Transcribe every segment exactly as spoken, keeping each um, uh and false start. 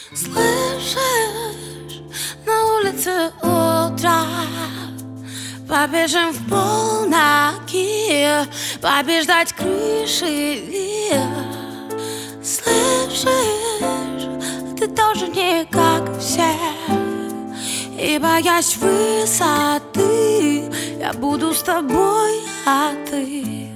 Слышишь, на улице утро, побежим в полноги, побеждать крыши. Слышишь, ты тоже не как все, и боясь высоты, я буду с тобой, а ты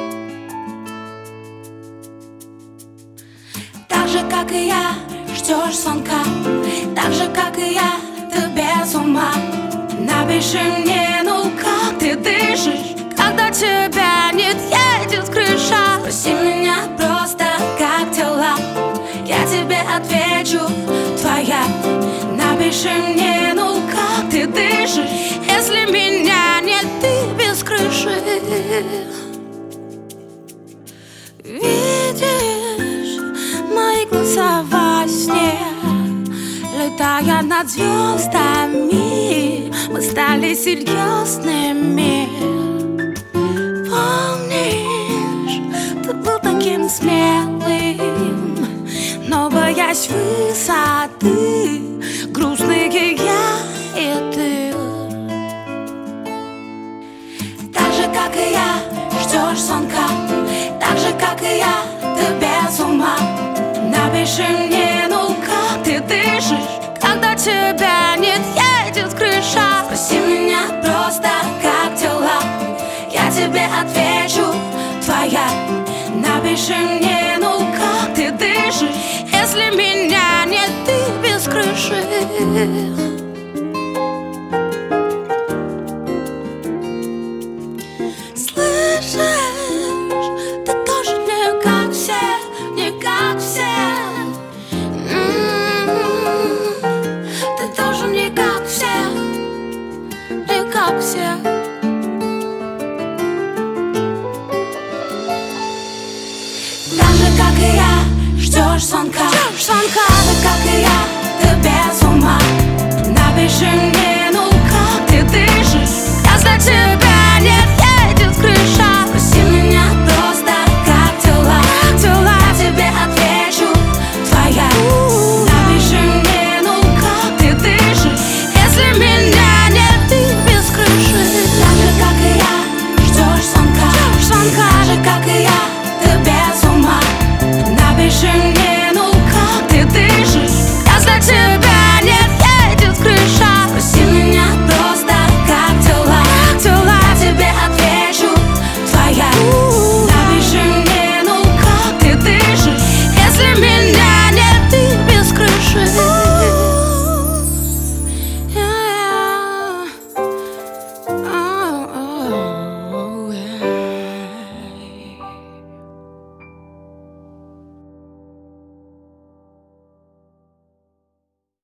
так же, как и я, ждешь звонка, так же, как и я, ты без ума. Напиши мне, ну как ты дышишь, когда тебя нет, едет крыша. Спроси меня просто, как дела, я тебе отвечу, твоя. Напиши мне, ну как ты дышишь, если меня нет, ты без крыши. Видишь мои глаза во сне, летая над звездами, мы стали серьезными. Помнишь, ты был таким смелым, но боясь высоты, грустные я и ты. Так же, как и я, ждешь звонка, так же, как и я, ты без ума. Напиши мне, ну как ты дышишь, когда тебя нет, едет крыша. Спроси меня просто, как дела, я тебе отвечу, твоя. Напиши